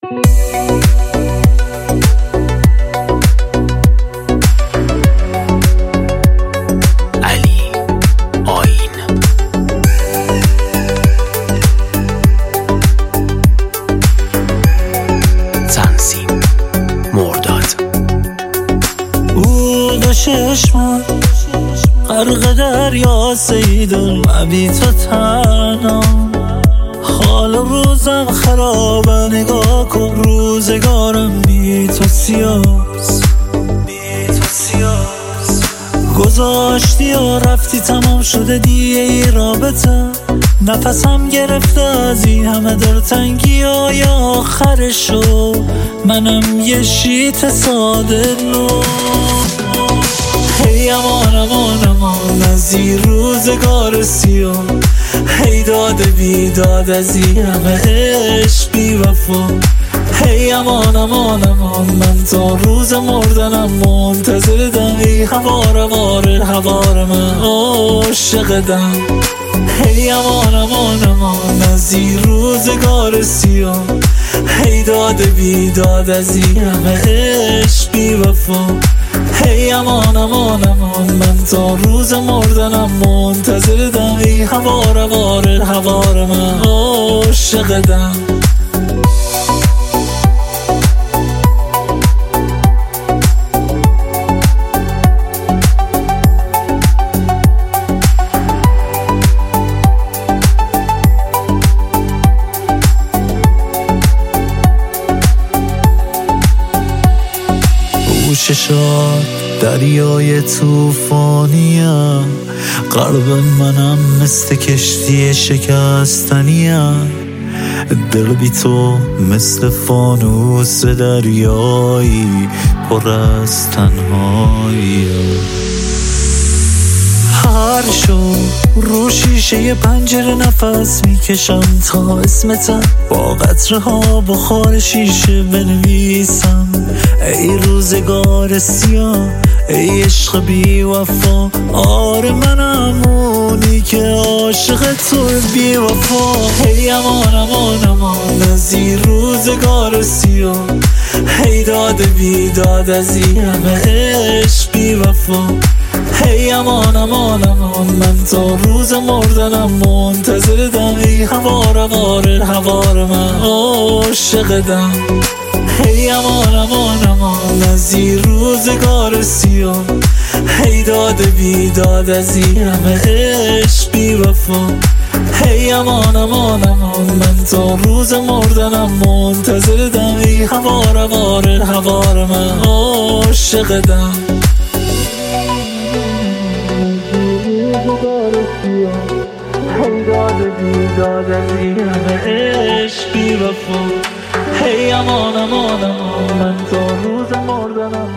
چشمم غرق دریا سیدون و بی تو تنها حال روزم خرابه نگاه کن روزگارم بی تو سیاس گذاشتی و رفتی تمام شده دیگه ای رابطه نفسم گرفته از این همه دلتنگی های آخرشو منم یه شیط ساده نو هی امان امان امان از این روزگار سیاه هی داد بیداد از این همه عشق بی وفا هی امان امان امان من تا روز مردنم منتظرم ای هوار من عاشقدم هی امان امان امان از این روزگار سیاه هی داد بیداد از این همه عشق بی وفا هی امان امان امان من تا روز مردنم منتظرم ای هوار من عاشقدم چشات دریای توفانیم قلب منم مثل کشتی شکستنیم دل بی تو مثل فانوس دریایی پر از تنهایی هر شو رو شیشه پنجره نفس میکشم تا اسمتم با قطره ها بخار شیشه بنویسم ای روزگار سیاه ای عشق بی وفا آره منم اونی که عاشق تو بی وفا هی امان امان امان از این روزگار سیاه هی داد بیداد از این همه عشق بی وفا هی امان امان امان من تا روز مردنم منتظرم ای هوار من عاشقدم هی امان امان امان از این روزگار سیاه هی داد بیداد از این همه عشق بی وفا هی امان امان امان من تا روز مردنم منتظرم ای هوار من عاشقدم هی داد بیداد از این همه عشق بی وفا هی امان امان امان من تا روز مردنم